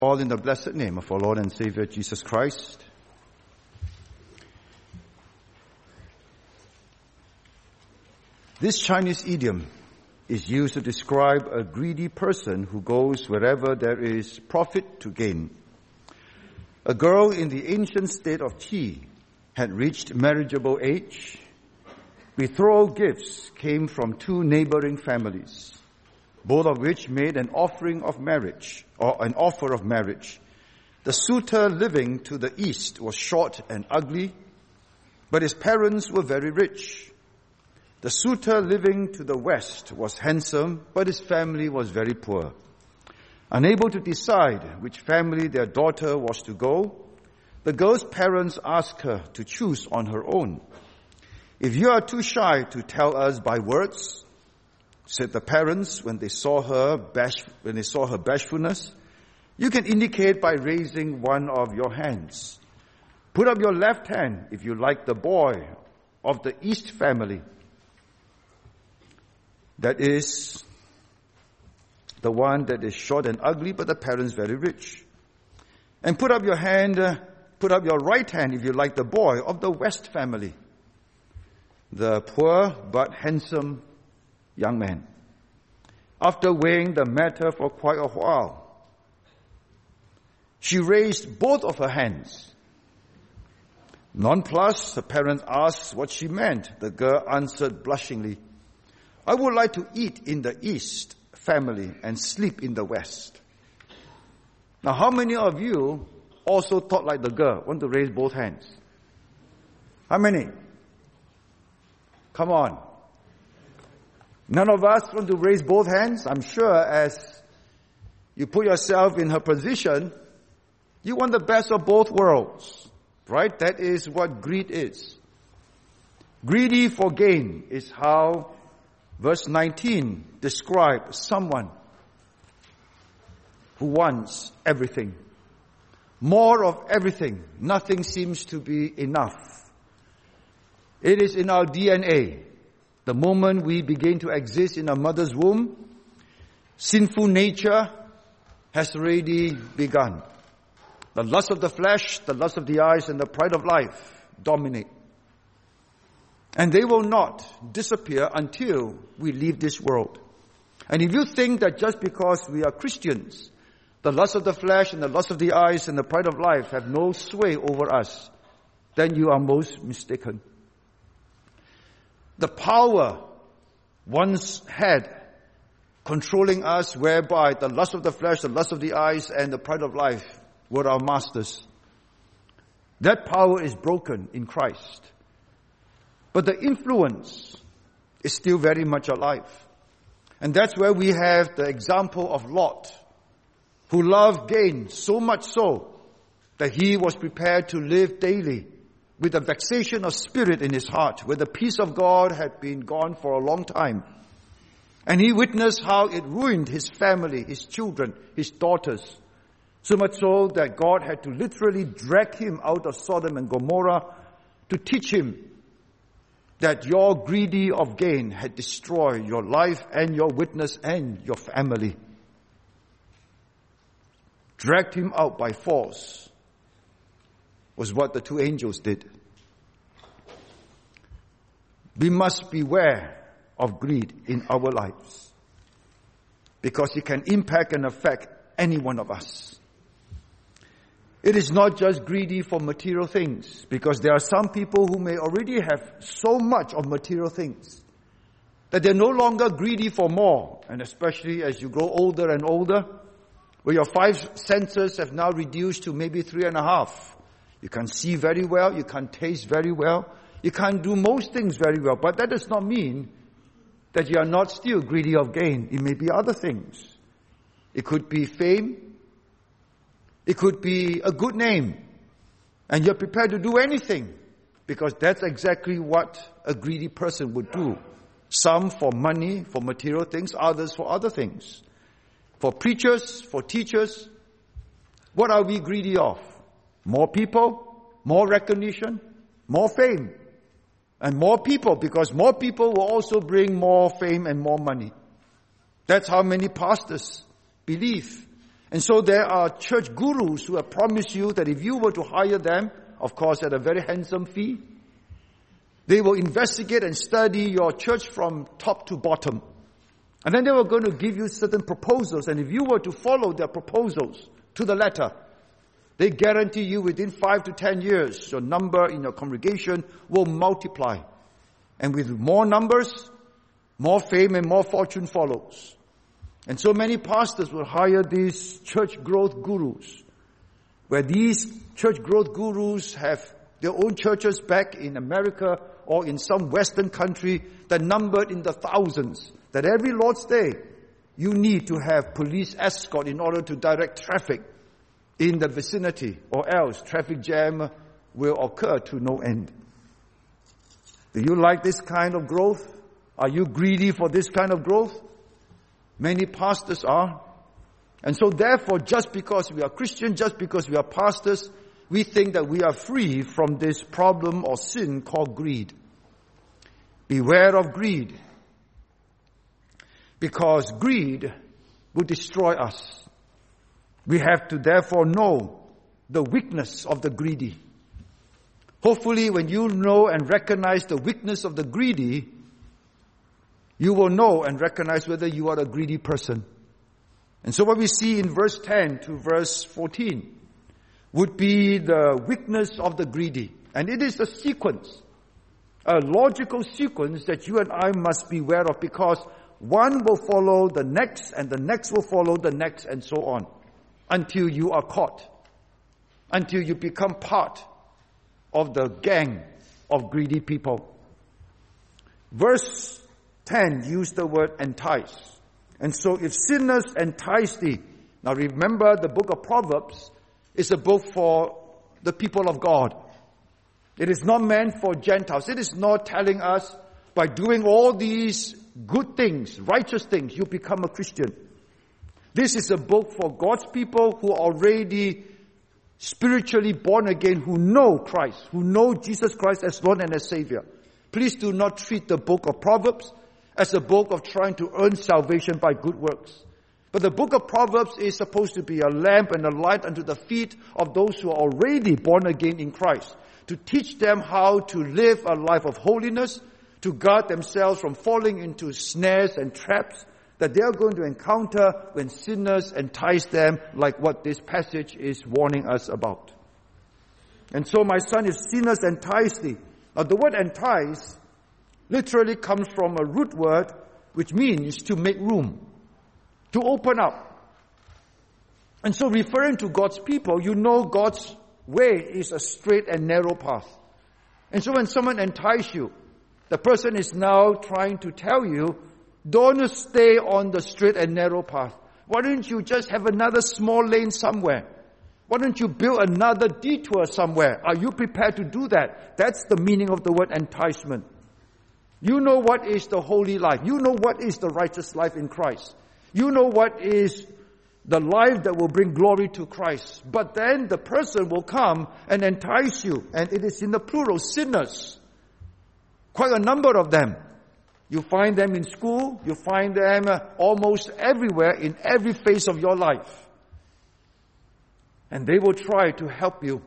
All in the blessed name of our Lord and Savior Jesus Christ. This Chinese idiom is used to describe a greedy person who goes wherever there is profit to gain. A girl in the ancient state of Qi had reached marriageable age. Betrothal gifts came from two neighboring families, both of which made an offering of marriage, or an offer of marriage. The suitor living to the east was short and ugly, but his parents were very rich. The suitor living to the west was handsome, but his family was very poor. Unable to decide which family their daughter was to go, the girl's parents asked her to choose on her own. "If you are too shy to tell us by words," said the parents when they saw her bashfulness, "you can indicate by raising one of your hands. Put up your left hand if you like the boy of the east family. That is the one that is short and ugly, but the parents very rich. And put up your right hand if you like the boy of the west family, the poor but handsome young man." After weighing the matter for quite a while, she raised both of her hands. Nonplussed, the parents asked what she meant. The girl answered blushingly, "I would like to eat in the east family and sleep in the west." Now, how many of you also thought like the girl? Want to raise both hands? How many? Come on. None of us want to raise both hands. I'm sure as you put yourself in her position, you want the best of both worlds, right? That is what greed is. Greedy for gain is how verse 19 describes someone who wants everything. More of everything. Nothing seems to be enough. It is in our DNA. The moment we begin to exist in our mother's womb, sinful nature has already begun. The lust of the flesh, the lust of the eyes, and the pride of life dominate. And they will not disappear until we leave this world. And if you think that just because we are Christians, the lust of the flesh and the lust of the eyes and the pride of life have no sway over us, then you are most mistaken. The power once had controlling us, whereby the lust of the flesh, the lust of the eyes, and the pride of life were our masters. That power is broken in Christ. But the influence is still very much alive. And that's where we have the example of Lot, who loved gain so much so that he was prepared to live daily with a vexation of spirit in his heart, where the peace of God had been gone for a long time. And he witnessed how it ruined his family, his children, his daughters, so much so that God had to literally drag him out of Sodom and Gomorrah to teach him that your greedy of gain had destroyed your life and your witness and your family. Dragged him out by force was what the two angels did. We must beware of greed in our lives, because it can impact and affect any one of us. It is not just greedy for material things, because there are some people who may already have so much of material things that they're no longer greedy for more. And especially as you grow older and older, where your 5 senses have now reduced to maybe 3.5. You can see very well, you can taste very well, you can do most things very well, but that does not mean that you are not still greedy of gain. It may be other things. It could be fame, it could be a good name, and you're prepared to do anything, because that's exactly what a greedy person would do. Some for money, for material things, others for other things. For preachers, for teachers, what are we greedy of? More people, more recognition, more fame, and more people, because more people will also bring more fame and more money. That's how many pastors believe. And so there are church gurus who have promised you that if you were to hire them, of course at a very handsome fee, they will investigate and study your church from top to bottom. And then they were going to give you certain proposals. And if you were to follow their proposals to the letter, they guarantee you within 5 to 10 years, your number in your congregation will multiply. And with more numbers, more fame and more fortune follows. And so many pastors will hire these church growth gurus, where these church growth gurus have their own churches back in America or in some Western country that numbered in the thousands, that every Lord's Day you need to have police escort in order to direct traffic in the vicinity, or else traffic jam will occur to no end. Do you like this kind of growth? Are you greedy for this kind of growth? Many pastors are. And so therefore, just because we are Christian, just because we are pastors, we think that we are free from this problem or sin called greed. Beware of greed, because greed will destroy us. We have to therefore know the weakness of the greedy. Hopefully, when you know and recognize the weakness of the greedy, you will know and recognize whether you are a greedy person. And so what we see in verse 10 to verse 14 would be the weakness of the greedy. And it is a sequence, a logical sequence that you and I must be aware of, because one will follow the next, and the next will follow the next, and so on, until you are caught, until you become part of the gang of greedy people. Verse 10 used the word entice. And so if sinners entice thee, now remember the book of Proverbs is a book for the people of God. It is not meant for Gentiles. It is not telling us by doing all these good things, righteous things, you become a Christian. This is a book for God's people who are already spiritually born again, who know Christ, who know Jesus Christ as Lord and as Savior. Please do not treat the book of Proverbs as a book of trying to earn salvation by good works. But the book of Proverbs is supposed to be a lamp and a light unto the feet of those who are already born again in Christ, to teach them how to live a life of holiness, to guard themselves from falling into snares and traps that they are going to encounter when sinners entice them, like what this passage is warning us about. And so, my son, if sinners entice thee. Now the word entice literally comes from a root word which means to make room, to open up. And so referring to God's people, you know God's way is a straight and narrow path. And so when someone entices you, the person is now trying to tell you, don't stay on the straight and narrow path. Why don't you just have another small lane somewhere? Why don't you build another detour somewhere? Are you prepared to do that? That's the meaning of the word enticement. You know what is the holy life. You know what is the righteous life in Christ. You know what is the life that will bring glory to Christ. But then the person will come and entice you. And it is in the plural, sinners. Quite a number of them. You find them in school. You find them almost everywhere in every phase of your life. And they will try to help you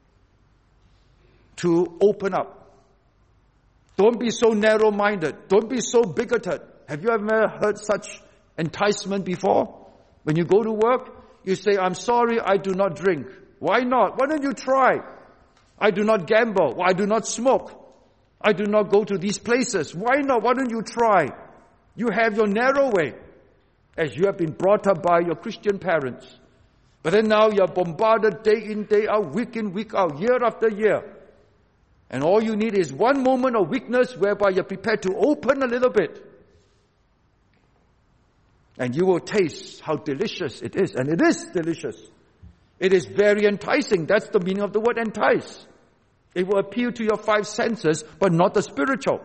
to open up. Don't be so narrow-minded. Don't be so bigoted. Have you ever heard such enticement before? When you go to work, you say, I'm sorry, I do not drink. Why not? Why don't you try? I do not gamble. I do not smoke. I do not go to these places. Why not? Why don't you try? You have your narrow way, as you have been brought up by your Christian parents. But then now you're bombarded day in, day out, week in, week out, year after year. And all you need is one moment of weakness whereby you're prepared to open a little bit. And you will taste how delicious it is. And it is delicious. It is very enticing. That's the meaning of the word entice. It will appeal to your five senses, but not the spiritual.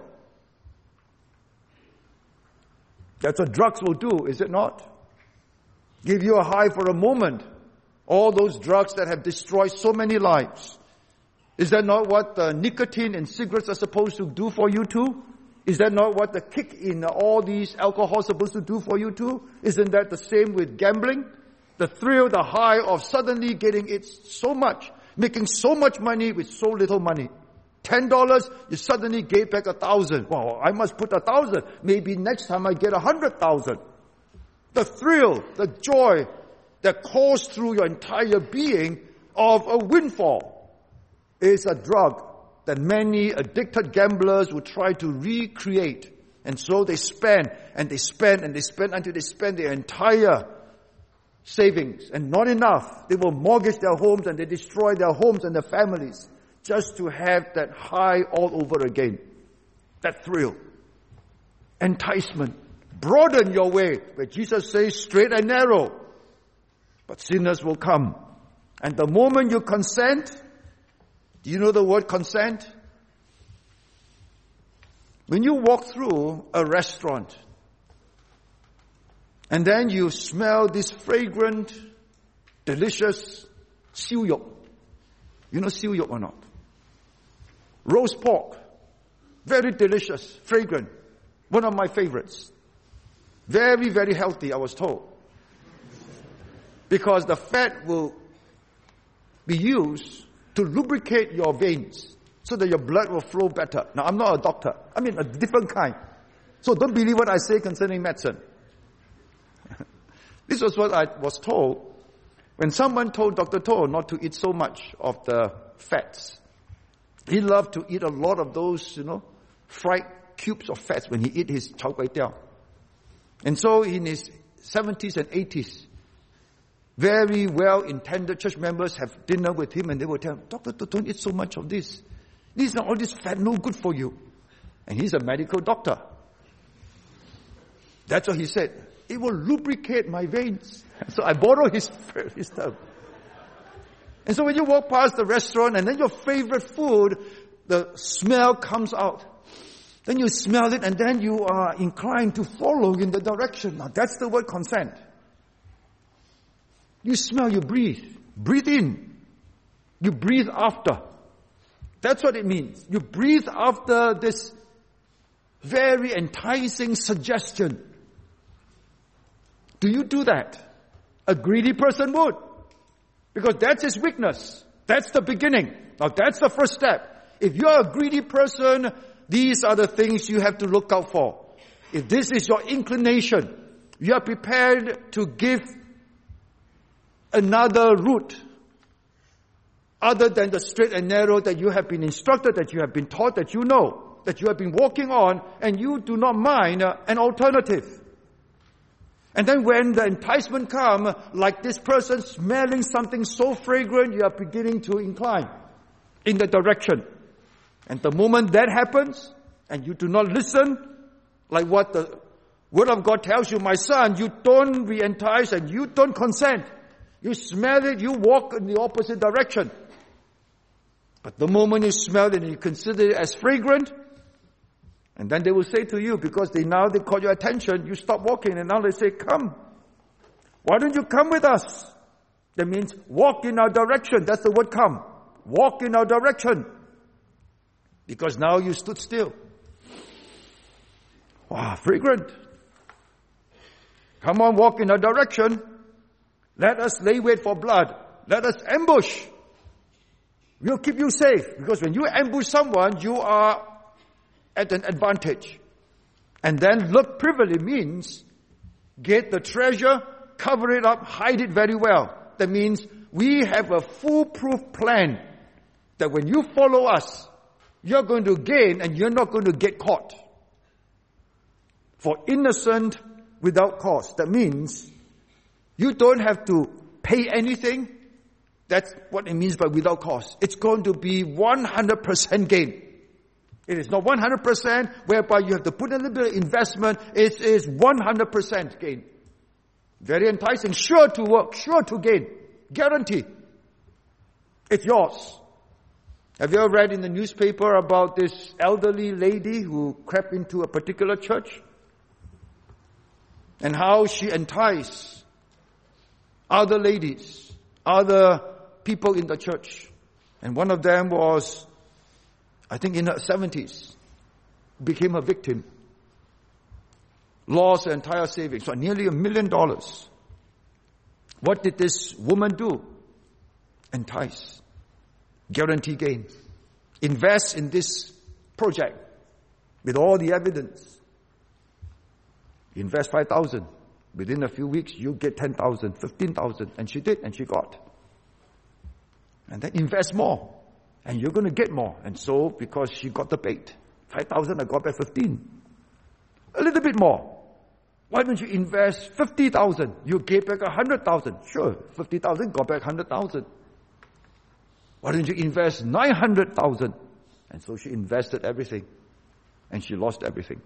That's what drugs will do, is it not? Give you a high for a moment. All those drugs that have destroyed so many lives. Is that not what the nicotine in cigarettes are supposed to do for you too? Is that not what the kick in all these alcohol is supposed to do for you too? Isn't that the same with gambling? The thrill, the high of suddenly getting it so much, making so much money with so little money. $10, you suddenly gave back 1,000. Wow, I must put 1,000. Maybe next time I get 100,000. The thrill, the joy that course through your entire being of a windfall is a drug that many addicted gamblers will try to recreate. And so they spend and they spend and they spend until they spend their entire savings. And not enough. They will mortgage their homes and they destroy their homes and their families just to have that high all over again. That thrill. Enticement. Broaden your way. Where Jesus says straight and narrow. But sinners will come. And the moment you consent, do you know the word consent? When you walk through a restaurant, and then you smell this fragrant, delicious siu yok. You know siu yok or not? Roast pork. Very delicious, fragrant. One of my favorites. Very, very healthy, I was told. Because the fat will be used to lubricate your veins so that your blood will flow better. Now, I'm not a doctor. I mean, a different kind. So don't believe what I say concerning medicine. This was what I was told when someone told Dr. To not to eat so much of the fats. He loved to eat a lot of those, fried cubes of fats when he eat his chao kway teow. And so in his 70s and 80s, very well-intended church members have dinner with him and they will tell him, Dr. To, don't eat so much of this. These are all this fat, no good for you. And he's a medical doctor. That's what he said. It will lubricate my veins. So I borrow his term. And so when you walk past the restaurant and then your favorite food, the smell comes out. Then you smell it and then you are inclined to follow in the direction. Now that's the word consent. You smell, you breathe. Breathe in. You breathe after. That's what it means. You breathe after this very enticing suggestion. Do you do that? A greedy person would. Because that's his weakness. That's the beginning. Now that's the first step. If you're a greedy person, these are the things you have to look out for. If this is your inclination, you are prepared to give another route other than the straight and narrow that you have been instructed, that you have been taught, that you know, that you have been walking on, and you do not mind an alternative. And then when the enticement comes, like this person smelling something so fragrant, you are beginning to incline in the direction. And the moment that happens, and you do not listen, like what the Word of God tells you, my son, you don't be enticed and you don't consent. You smell it, you walk in the opposite direction. But the moment you smell it and you consider it as fragrant, and then they will say to you, because they caught your attention, you stop walking, and now they say, come. Why don't you come with us? That means walk in our direction. That's the word come. Walk in our direction. Because now you stood still. Wow, fragrant. Come on, walk in our direction. Let us lay wait for blood. Let us ambush. We'll keep you safe. Because when you ambush someone, you are at an advantage. And then look privily means get the treasure, cover it up, hide it very well. That means we have a foolproof plan that when you follow us, you're going to gain and you're not going to get caught. For innocent without cost. That means you don't have to pay anything. That's what it means by without cost. It's going to be 100% gain. It is not 100% whereby you have to put a little bit of investment. It is 100% gain. Very enticing. Sure to work. Sure to gain. Guarantee. It's yours. Have you ever read in the newspaper about this elderly lady who crept into a particular church? And how she enticed other ladies, other people in the church. And one of them was, I think in her 70s, became a victim. Lost her entire savings, so nearly $1 million. What did this woman do? Entice. Guarantee gain. Invest in this project with all the evidence. Invest 5,000. Within a few weeks, you get 10,000, 15,000. And she did, and she got. And then invest more. And you're going to get more. And so, because she got the bait, 5,000, I got back 15. A little bit more. Why don't you invest 50,000? You get back 100,000. Sure, 50,000, got back 100,000. Why don't you invest 900,000? And so she invested everything. And she lost everything.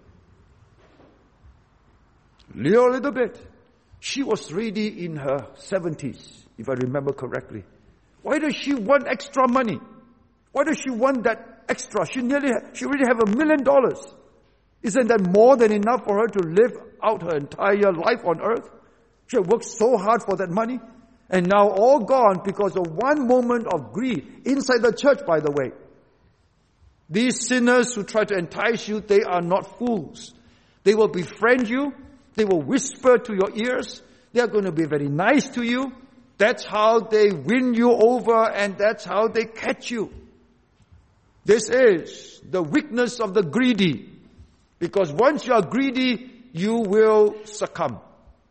Little bit. She was really in her 70s, if I remember correctly. Why does she want extra money? Why does she want that extra? She already have $1 million. Isn't that more than enough for her to live out her entire life on earth? She had worked so hard for that money. And now all gone because of one moment of greed inside the church, by the way. These sinners who try to entice you, they are not fools. They will befriend you. They will whisper to your ears. They are going to be very nice to you. That's how they win you over, and that's how they catch you. This is the weakness of the greedy. Because once you are greedy, you will succumb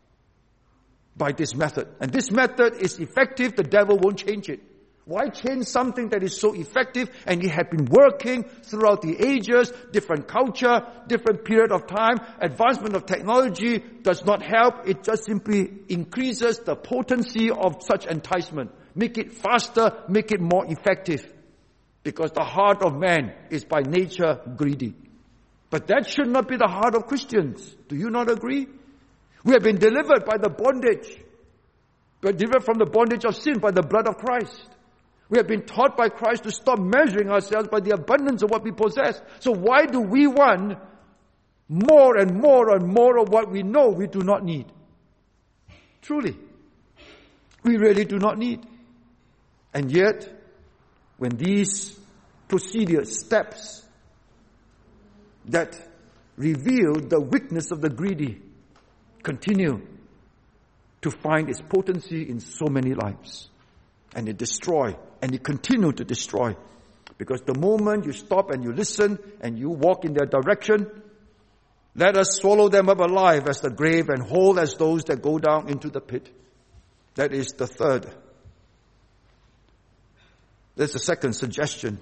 by this method. And this method is effective. The devil won't change it. Why change something that is so effective and it had been working throughout the ages, different culture, different period of time? Advancement of technology does not help. It just simply increases the potency of such enticement. Make it faster, make it more effective. Because the heart of man is by nature greedy. But that should not be the heart of Christians. Do you not agree? We have been delivered by the bondage. We are delivered from the bondage of sin by the blood of Christ. We have been taught by Christ to stop measuring ourselves by the abundance of what we possess. So why do we want more and more and more of what we know we do not need? Truly. We really do not need. And yet, when these procedures, steps that reveal the weakness of the greedy continue to find its potency in so many lives. And it destroy, and it continue to destroy. Because the moment you stop and you listen and you walk in their direction, let us swallow them up alive as the grave and whole as those that go down into the pit. That is the third. There's the second suggestion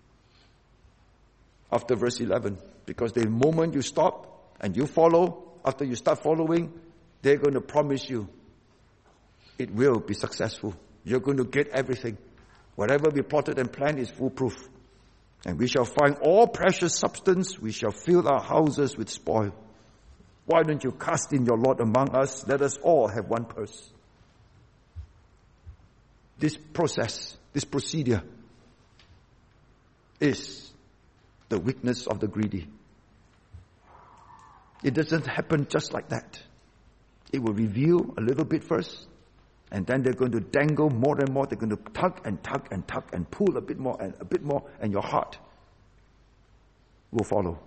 after verse 11. Because the moment you stop and you follow, after you start following, they're going to promise you it will be successful. You're going to get everything. Whatever we plotted and planned is foolproof. And we shall find all precious substance. We shall fill our houses with spoil. Why don't you cast in your lot among us? Let us all have one purse. This process, this procedure is the weakness of the greedy. It doesn't happen just like that. It will reveal a little bit first, and then they're going to dangle more and more. They're going to tug and tug and tug and pull a bit more, and your heart will follow.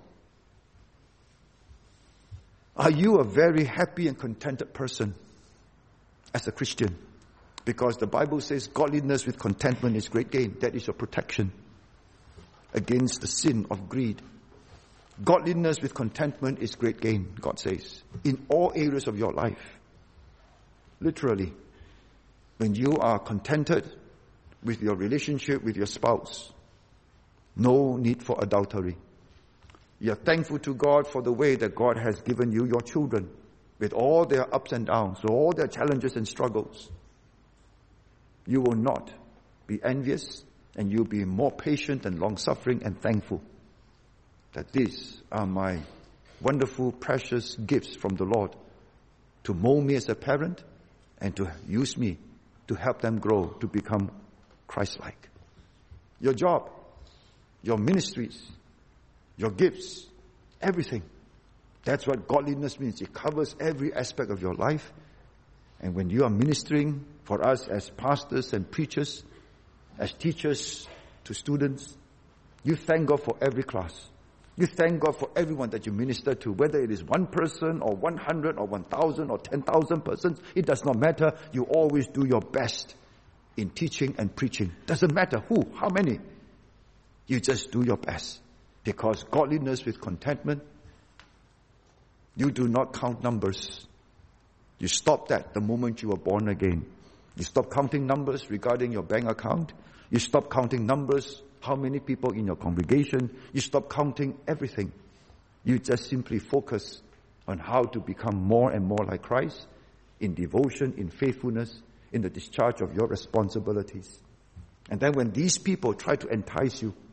Are you a very happy and contented person as a Christian? Because the Bible says godliness with contentment is great gain. That is your protection against the sin of greed. Godliness with contentment is great gain, God says, in all areas of your life. Literally, when you are contented with your relationship with your spouse, no need for adultery. You're thankful to God for the way that God has given you your children with all their ups and downs, all their challenges and struggles. You will not be envious, and you'll be more patient and long-suffering and thankful that these are my wonderful, precious gifts from the Lord to mold me as a parent and to use me to help them grow to become Christ-like. Your job, your ministries, your gifts, everything. That's what godliness means. It covers every aspect of your life. And when you are ministering for us as pastors and preachers, as teachers to students, you thank God for every class. You thank God for everyone that you minister to, whether it is one person or 100 or 1,000 or 10,000 persons. It does not matter. You always do your best in teaching and preaching. Doesn't matter who, how many. You just do your best. Because godliness with contentment, you do not count numbers. You stop that the moment you are born again. You stop counting numbers regarding your bank account. You stop counting numbers, how many people in your congregation. You stop counting everything. You just simply focus on how to become more and more like Christ in devotion, in faithfulness, in the discharge of your responsibilities. And then when these people try to entice you,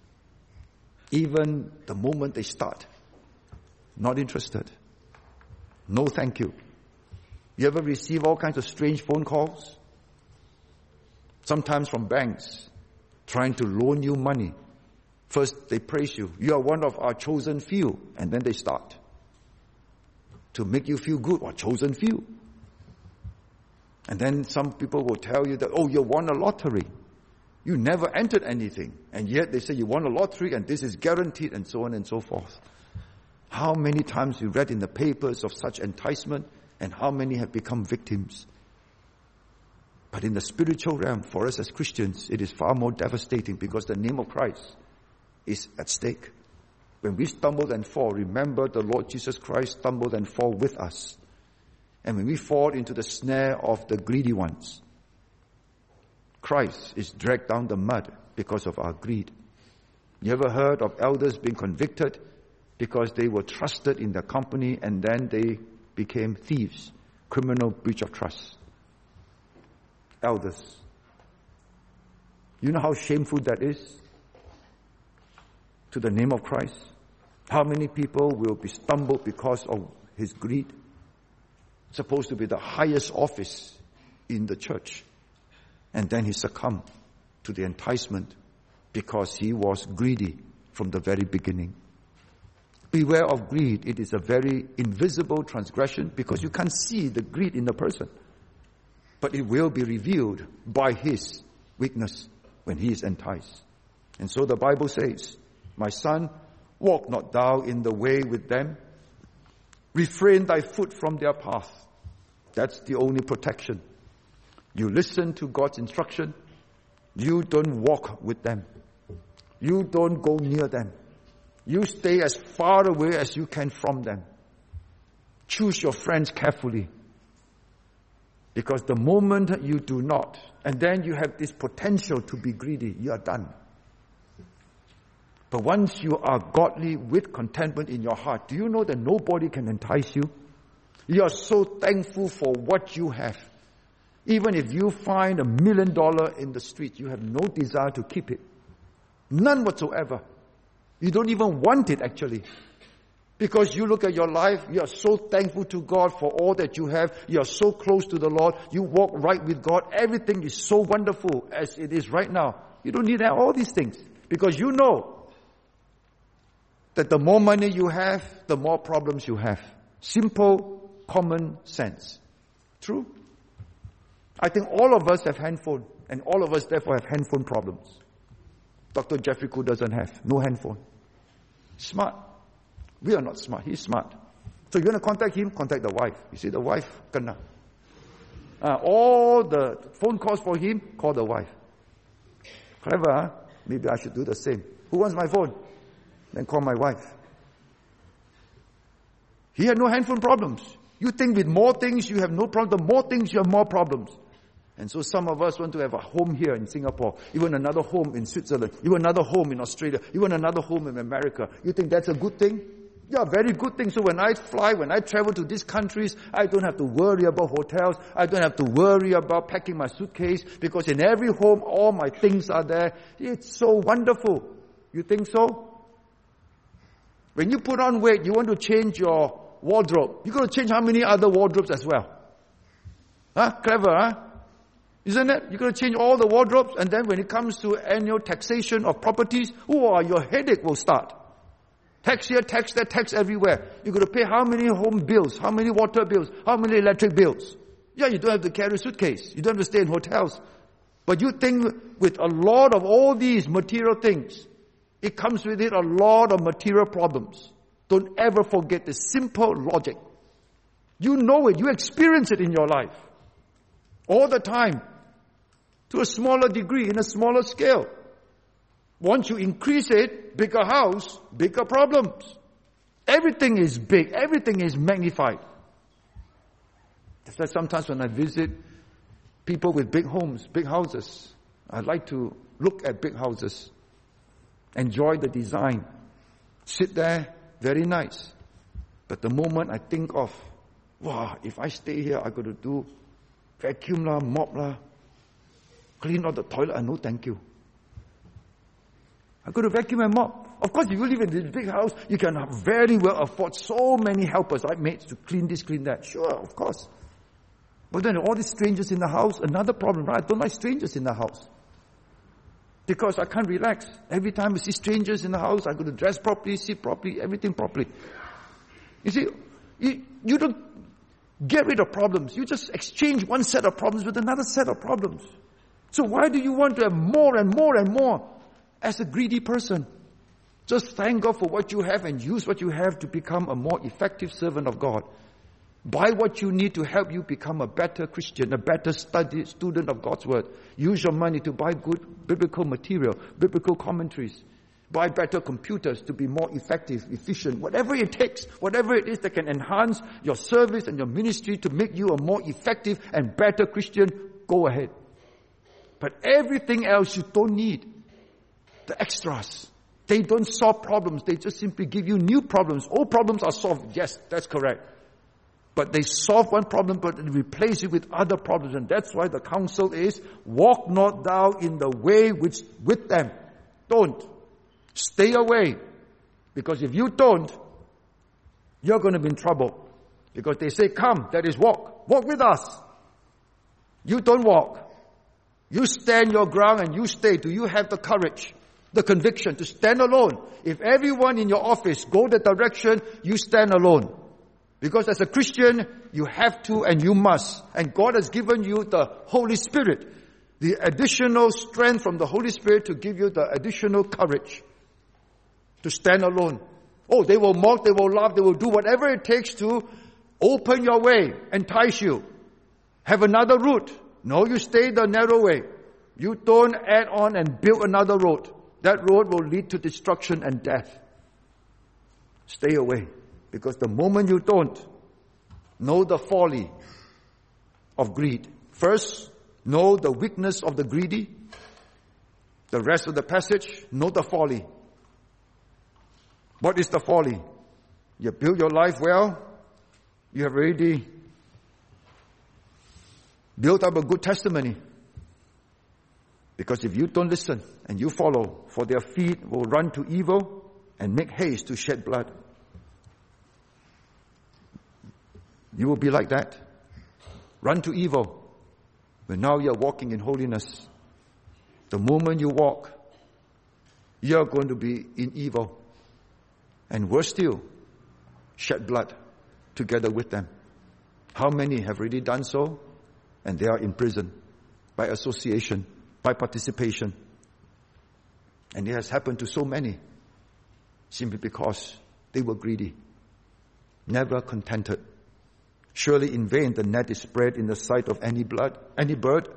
even the moment they start, not interested. No thank you. You ever receive all kinds of strange phone calls? Sometimes from banks, trying to loan you money. First, they praise you. You are one of our chosen few. And then they start to make you feel good. Or chosen few. And then some people will tell you that, oh, you won a lottery. You never entered anything. And yet they say you won a lottery and this is guaranteed and so on and so forth. How many times you read in the papers of such enticement and how many have become victims? But in the spiritual realm, for us as Christians, it is far more devastating because the name of Christ is at stake. When we stumble and fall, remember the Lord Jesus Christ stumbled and fall with us. And when we fall into the snare of the greedy ones, Christ is dragged down the mud because of our greed. You ever heard of elders being convicted because they were trusted in their company and then they became thieves, criminal breach of trust? Elders. You know how shameful that is to the name of Christ? How many people will be stumbled because of his greed? Supposed to be the highest office in the church. And then he succumbed to the enticement because he was greedy from the very beginning. Beware of greed. It is a very invisible transgression because you can't see the greed in the person. But it will be revealed by his weakness when he is enticed. And so the Bible says, my son, walk not thou in the way with them. Refrain thy foot from their path. That's the only protection. You listen to God's instruction. You don't walk with them. You don't go near them. You stay as far away as you can from them. Choose your friends carefully. Because the moment you do not, and then you have this potential to be greedy, you are done. But once you are godly with contentment in your heart, do you know that nobody can entice you? You are so thankful for what you have. Even if you find $1 million in the street, you have no desire to keep it. None whatsoever. You don't even want it actually. Because you look at your life, you are so thankful to God for all that you have. You are so close to the Lord. You walk right with God. Everything is so wonderful as it is right now. You don't need all these things. Because you know that the more money you have, the more problems you have. Simple, common sense. True? I think all of us have handphone, and all of us therefore have handphone problems. Dr. Jeffrey Koo doesn't have. No handphone. Smart. We are not smart. He's smart. So you want to contact him, contact the wife. You see, the wife, kena. All the phone calls for him, call the wife. Clever, huh? Maybe I should do the same. Who wants my phone? Then call my wife. He had no handphone problems. You think with more things you have no problem. The more things you have more problems. And so some of us want to have a home here in Singapore, even another home in Switzerland, even another home in Australia, even another home in America. You think that's a good thing? Yeah, very good thing. So when I fly, when I travel to these countries, I don't have to worry about hotels. I don't have to worry about packing my suitcase because in every home, all my things are there. It's so wonderful. You think so? When you put on weight, you want to change your wardrobe. You're going to change how many other wardrobes as well? Huh? Clever, huh? Isn't it? You're going to change all the wardrobes, and then when it comes to annual taxation of properties, your headache will start. Tax here, tax there, tax everywhere. You're going to pay how many home bills, how many water bills, how many electric bills. Yeah, you don't have to carry a suitcase. You don't have to stay in hotels. But you think with a lot of all these material things, It comes with it a lot of material problems. Don't ever forget the simple logic. You know it. You experience it in your life. All the time. To a smaller degree, in a smaller scale. Once you increase it, bigger house, bigger problems. Everything is big. Everything is magnified. That's why sometimes when I visit people with big homes, big houses, I like to look at big houses. Enjoy the design. Sit there, very nice. But the moment I think of, wow, if I stay here, I got to do vacuum lah, mop lah, clean all the toilet, no thank you. I got to vacuum and mop. Of course, if you live in this big house, you can very well afford so many helpers, like maids, to clean this, clean that. Sure, of course. But then all these strangers in the house, another problem, right? I don't like strangers in the house. Because I can't relax. Every time I see strangers in the house, I got to dress properly, sit properly, everything properly. You see, you don't get rid of problems. You just exchange one set of problems with another set of problems. So why do you want to have more and more and more as a greedy person? Just thank God for what you have and use what you have to become a more effective servant of God. Buy what you need to help you become a better Christian, a better student of God's Word. Use your money to buy good biblical material, biblical commentaries. Buy better computers to be more effective, efficient. Whatever it takes, whatever it is that can enhance your service and your ministry to make you a more effective and better Christian, go ahead. But everything else you don't need. The extras. They don't solve problems. They just simply give you new problems. All problems are solved. Yes, that's correct. But they solve one problem, but they replace it with other problems. And that's why the counsel is, walk not thou in the way which with them. Don't. Stay away. Because if you don't, you're going to be in trouble. Because they say, come, that is walk. Walk with us. You don't walk. You stand your ground and you stay. Do you have the courage, the conviction to stand alone? If everyone in your office go the direction, you stand alone. Because as a Christian, you have to and you must. And God has given you the Holy Spirit, the additional strength from the Holy Spirit to give you the additional courage to stand alone. Oh, they will mock, they will laugh, they will do whatever it takes to open your way, entice you. Have another route. No, you stay the narrow way. You don't add on and build another road. That road will lead to destruction and death. Stay away. Because the moment you don't know the folly of greed, first, know the weakness of the greedy. The rest of the passage, know the folly. What is the folly? You build your life well. You have already built up a good testimony. Because if you don't listen and you follow, for their feet will run to evil and make haste to shed blood. You will be like that. Run to evil. But now you're walking in holiness. The moment you walk, you're going to be in evil. And worse still, shed blood together with them. How many have already done so? And they are in prison by association, by participation. And it has happened to so many simply because they were greedy, never contented. Surely in vain the net is spread in the sight of any bird.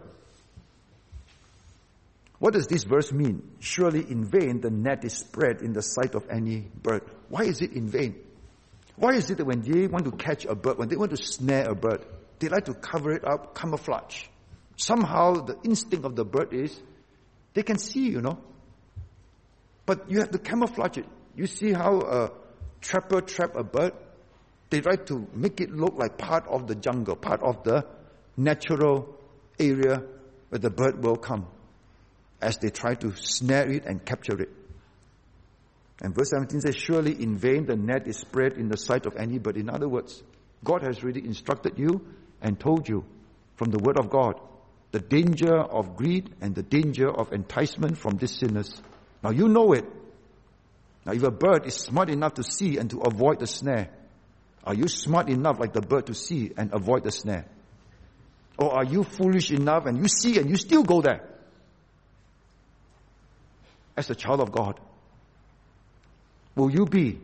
What does this verse mean? Surely in vain the net is spread in the sight of any bird. Why is it in vain? Why is it that when they want to catch a bird, when they want to snare a bird, they like to cover it up, camouflage? Somehow the instinct of the bird is, they can see, But you have to camouflage it. You see how a trapper trap a bird? They try to make it look like part of the jungle, part of the natural area where the bird will come, as they try to snare it and capture it. And verse 17 says, surely in vain the net is spread in the sight of any bird. In other words, God has really instructed you and told you from the word of God the danger of greed and the danger of enticement from these sinners. Now you know it. Now if a bird is smart enough to see and to avoid the snare, are you smart enough like the bird to see and avoid the snare? Or are you foolish enough and you see and you still go there? As a child of God, Will you be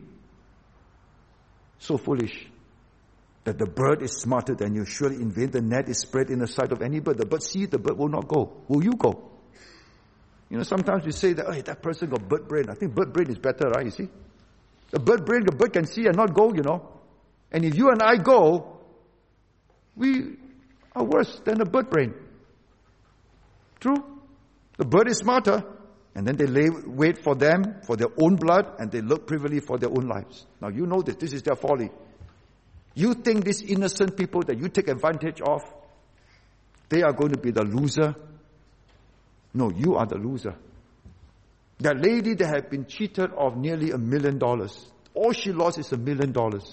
so foolish that the bird is smarter than you? Surely in vain the net is spread in the sight of any bird. The bird sees, the bird will not go. Will you go? Sometimes we say that, hey, that person got bird brain. I think bird brain is better, right? You see? The bird brain, the bird can see and not go, And if you and I go, we are worse than the bird brain. True? The bird is smarter. And then they wait for them, for their own blood, and they look privily for their own lives. Now you know that this is their folly. You think these innocent people that you take advantage of, they are going to be the loser? No, you are the loser. That lady that had been cheated of nearly $1 million. All she lost is $1 million.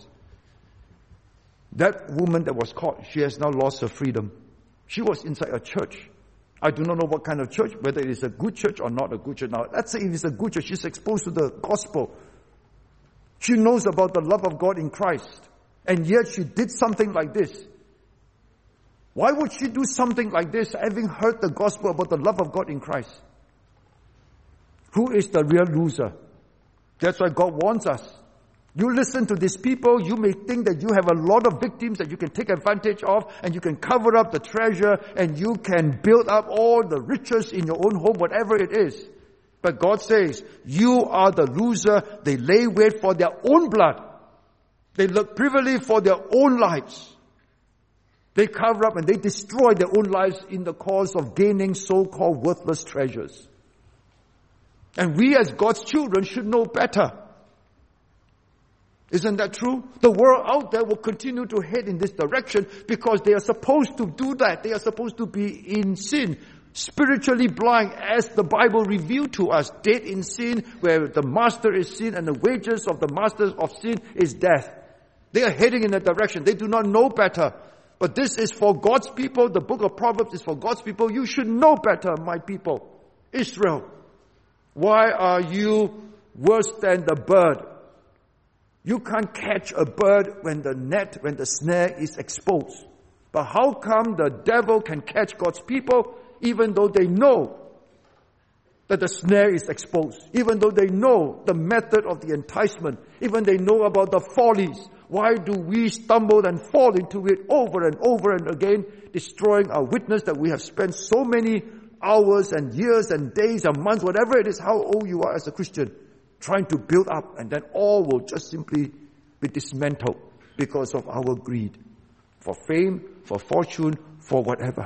That woman that was caught, she has now lost her freedom. She was inside a church. I do not know what kind of church, whether it is a good church or not a good church. Now, let's say if it's a good church, she's exposed to the gospel. She knows about the love of God in Christ. And yet she did something like this. Why would she do something like this, having heard the gospel about the love of God in Christ? Who is the real loser? That's why God warns us. You listen to these people, you may think that you have a lot of victims that you can take advantage of, and you can cover up the treasure, and you can build up all the riches in your own home, whatever it is. But God says, you are the loser. They lay wait for their own blood. They look privily for their own lives. They cover up and they destroy their own lives in the cause of gaining so-called worthless treasures. And we as God's children should know better. Isn't that true? The world out there will continue to head in this direction because they are supposed to do that. They are supposed to be in sin, spiritually blind, as the Bible revealed to us, dead in sin, where the master is sin and the wages of the master of sin is death. They are heading in that direction. They do not know better. But this is for God's people. The book of Proverbs is for God's people. You should know better, my people. Israel, why are you worse than the bird? You can't catch a bird when the snare is exposed. But how come the devil can catch God's people even though they know that the snare is exposed, even though they know the method of the enticement, even they know about the follies? Why do we stumble and fall into it over and over and again, destroying our witness that we have spent so many hours and years and days and months, whatever it is, how old you are as a Christian, trying to build up, and then all will just simply be dismantled because of our greed for fame, for fortune, for whatever.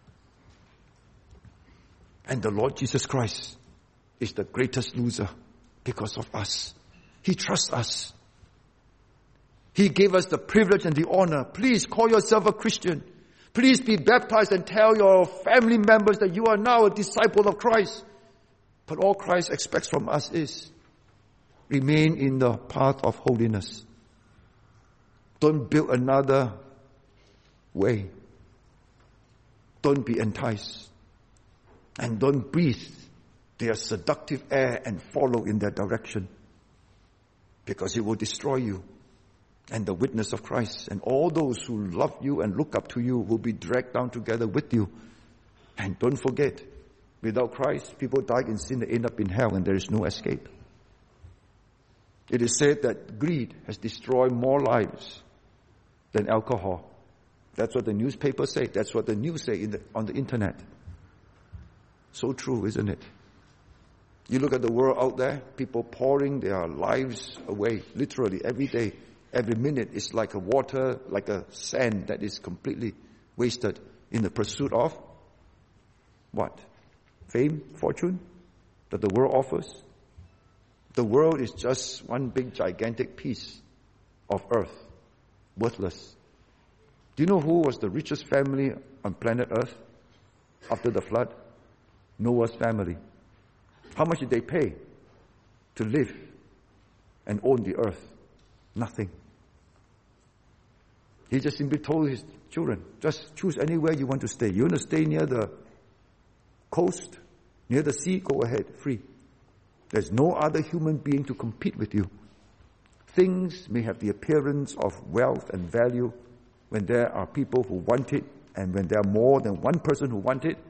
And the Lord Jesus Christ is the greatest loser because of us. He trusts us. He gave us the privilege and the honor. Please call yourself a Christian. Please be baptized and tell your family members that you are now a disciple of Christ. But all Christ expects from us is remain in the path of holiness. Don't build another way. Don't be enticed. And don't breathe their seductive air and follow in their direction, because it will destroy you and the witness of Christ. And all those who love you and look up to you will be dragged down together with you. And don't forget, without Christ, people die in sin, they end up in hell, and there is no escape. It is said that greed has destroyed more lives than alcohol. That's what the newspapers say. That's what the news say on the internet. So true, isn't it? You look at the world out there, people pouring their lives away, literally every day, every minute. Is like a water, like a sand that is completely wasted in the pursuit of what? Fame, fortune that the world offers. The world is just one big gigantic piece of earth, worthless. Do you know who was the richest family on planet Earth after the flood? Noah's family. How much did they pay to live and own the earth? Nothing. He just simply told his children, just choose anywhere you want to stay. You want to stay near the coast, near the sea, go ahead, free. There's no other human being to compete with you. Things may have the appearance of wealth and value when there are people who want it, and when there are more than one person who want it.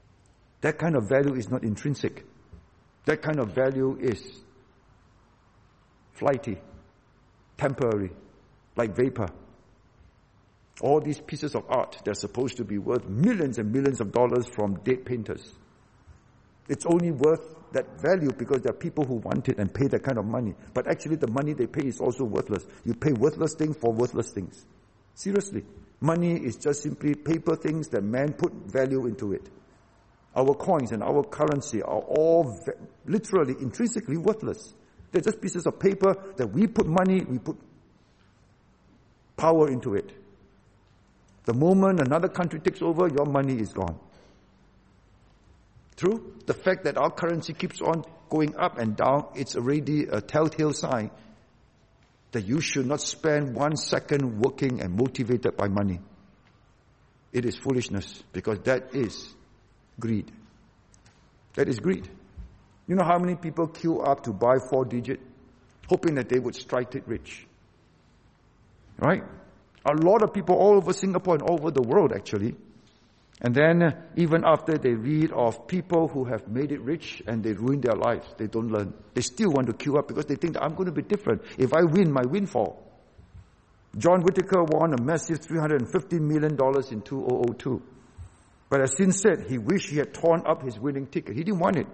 That kind of value is not intrinsic. That kind of value is flighty, temporary, like vapor. All these pieces of art, they're supposed to be worth millions and millions of dollars from dead painters. It's only worth that value because there are people who want it and pay that kind of money. But actually the money they pay is also worthless. You pay worthless things for worthless things. Seriously. Money is just simply paper things that man put value into it. Our coins and our currency are all literally, intrinsically worthless. They're just pieces of paper that we put money, we put power into it. The moment another country takes over, your money is gone. True? The fact that our currency keeps on going up and down, it's already a telltale sign that you should not spend 1 second working and motivated by money. It is foolishness because that is greed. That is greed. You know how many people queue up to buy 4-digit, hoping that they would strike it rich? Right? A lot of people all over Singapore and all over the world actually. And then even after they read of people who have made it rich and they ruin their lives, they don't learn. They still want to queue up because they think that I'm going to be different if I win my windfall. John Whittaker won a massive $350 million in 2002. But as Sin said, he wished he had torn up his winning ticket. He didn't want it.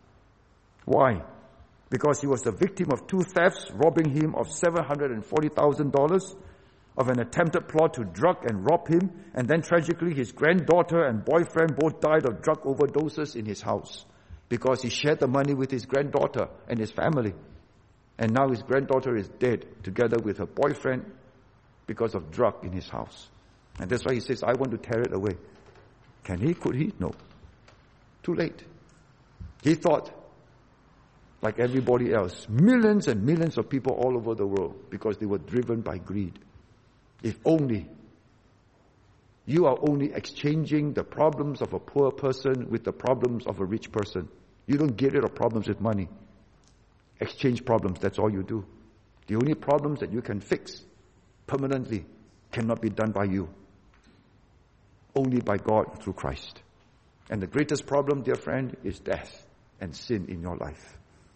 Why? Because he was a victim of 2 thefts, robbing him of $740,000, of an attempted plot to drug and rob him, and then tragically his granddaughter and boyfriend both died of drug overdoses in his house because he shared the money with his granddaughter and his family. And now his granddaughter is dead together with her boyfriend because of drug in his house. And that's why he says, I want to tear it away. Can he? Could he? No. Too late. He thought, like everybody else, millions and millions of people all over the world because they were driven by greed. If only you are only exchanging the problems of a poor person with the problems of a rich person. You don't get rid of problems with money. Exchange problems, that's all you do. The only problems that you can fix permanently cannot be done by you. Only by God through Christ. And the greatest problem, dear friend, is death and sin in your life.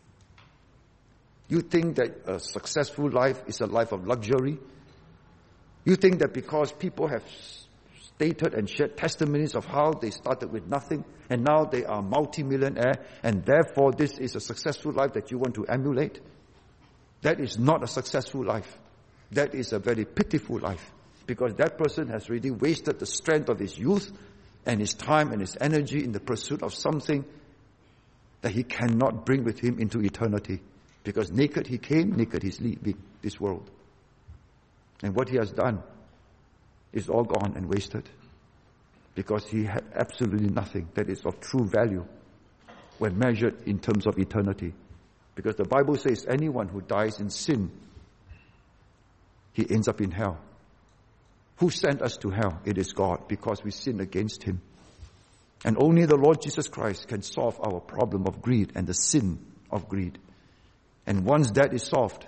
You think that a successful life is a life of luxury? You think that because people have stated and shared testimonies of how they started with nothing and now they are multi-millionaire and therefore this is a successful life that you want to emulate? That is not a successful life. That is a very pitiful life because that person has really wasted the strength of his youth and his time and his energy in the pursuit of something that he cannot bring with him into eternity because naked he came, naked he's leaving this world. And what he has done is all gone and wasted because he had absolutely nothing that is of true value when measured in terms of eternity. Because the Bible says anyone who dies in sin, he ends up in hell. Who sent us to hell? It is God because we sinned against him. And only the Lord Jesus Christ can solve our problem of greed and the sin of greed. And once that is solved,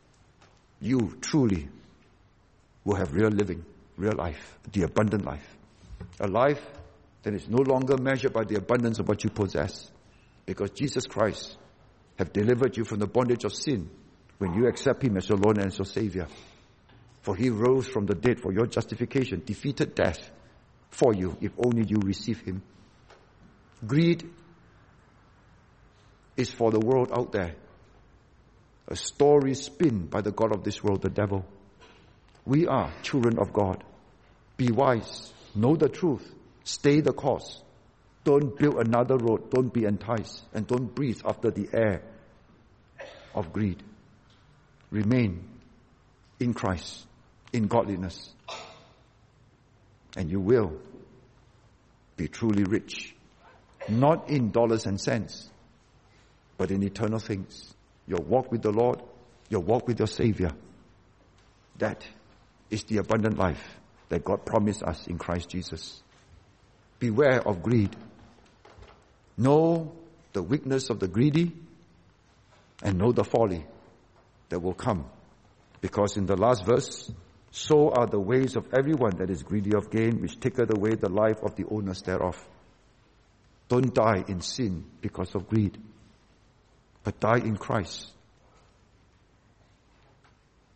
you truly will have real living, real life, the abundant life. A life that is no longer measured by the abundance of what you possess. Because Jesus Christ have delivered you from the bondage of sin when you accept him as your Lord and as your Savior. For he rose from the dead for your justification, defeated death for you if only you receive him. Greed is for the world out there. A story spin by the God of this world, the devil. We are children of God. Be wise. Know the truth. Stay the course. Don't build another road. Don't be enticed. And don't breathe after the air of greed. Remain in Christ, in godliness. And you will be truly rich. Not in dollars and cents, but in eternal things. Your walk with the Lord, your walk with your Savior. That is the abundant life that God promised us in Christ Jesus. Beware of greed. Know the weakness of the greedy and know the folly that will come. Because in the last verse, so are the ways of everyone that is greedy of gain, which taketh away the life of the owners thereof. Don't die in sin because of greed, but die in Christ.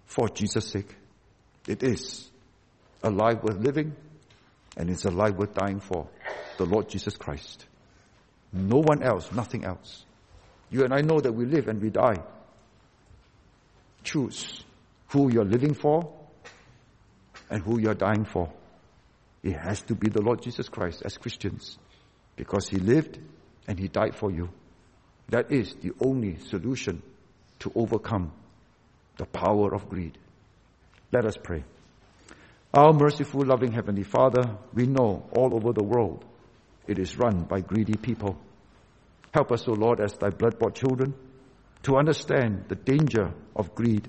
for Jesus' sake. It is a life worth living, and it's a life worth dying for, the Lord Jesus Christ. No one else, nothing else. You and I know that we live and we die. Choose who you're living for and who you're dying for. It has to be the Lord Jesus Christ as Christians, because He lived and He died for you. That is the only solution to overcome the power of greed. Let us pray. Our merciful, loving Heavenly Father, we know all over the world it is run by greedy people. Help us, O Lord, as Thy blood-bought children, to understand the danger of greed.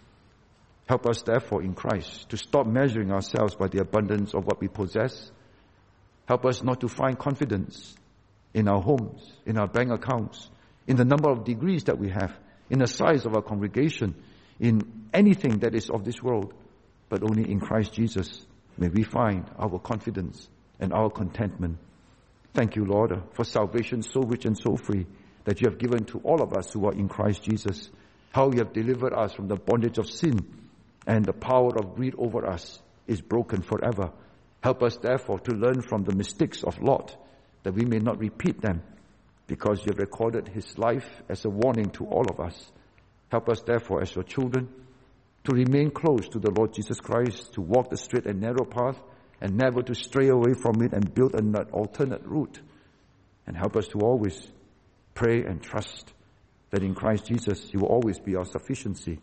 Help us, therefore, in Christ, to stop measuring ourselves by the abundance of what we possess. Help us not to find confidence in our homes, in our bank accounts, in the number of degrees that we have, in the size of our congregation, in anything that is of this world, but only in Christ Jesus may we find our confidence and our contentment. Thank you, Lord, for salvation so rich and so free that you have given to all of us who are in Christ Jesus. How you have delivered us from the bondage of sin, and the power of greed over us is broken forever. Help us, therefore, to learn from the mistakes of Lot, that we may not repeat them, because you have recorded his life as a warning to all of us. Help us, therefore, as your children, to remain close to the Lord Jesus Christ, to walk the straight and narrow path, and never to stray away from it and build an alternate route. And help us to always pray and trust that in Christ Jesus you will always be our sufficiency,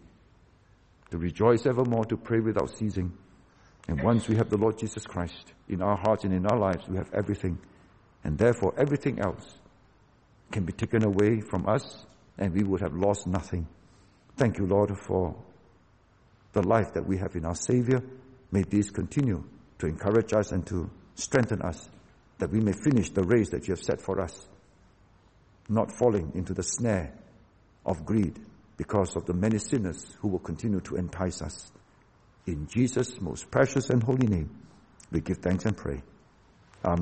to rejoice evermore, to pray without ceasing. And once we have the Lord Jesus Christ in our hearts and in our lives, we have everything. And therefore everything else can be taken away from us, and we would have lost nothing. Thank you, Lord, for the life that we have in our Savior. May this continue to encourage us and to strengthen us, that we may finish the race that you have set for us, not falling into the snare of greed because of the many sinners who will continue to entice us. In Jesus' most precious and holy name, we give thanks and pray.